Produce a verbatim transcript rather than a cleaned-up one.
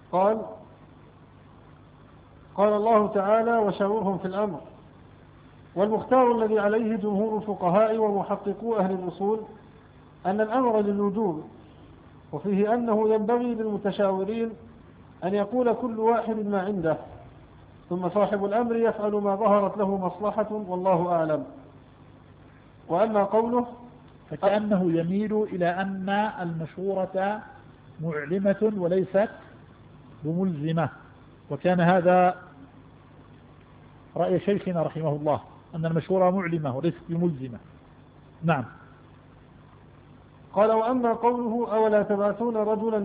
قال قال الله تعالى وشاورهم في الأمر. والمختار الذي عليه جمهور الفقهاء ومحققو أهل الأصول أن الأمر للوجوب، وفيه أنه ينبغي للمتشاورين أن يقول كل واحد ما عنده، ثم صاحب الأمر يفعل ما ظهرت له مصلحة والله أعلم. وأما قوله فكأنه يميل إلى أن المشورة معلمة وليست بملزمة، وكان هذا رأي شيخنا رحمه الله أن المشورة معلمة وليست بملزمة. نعم. قال وأما قوله أولا تبعثون رجلا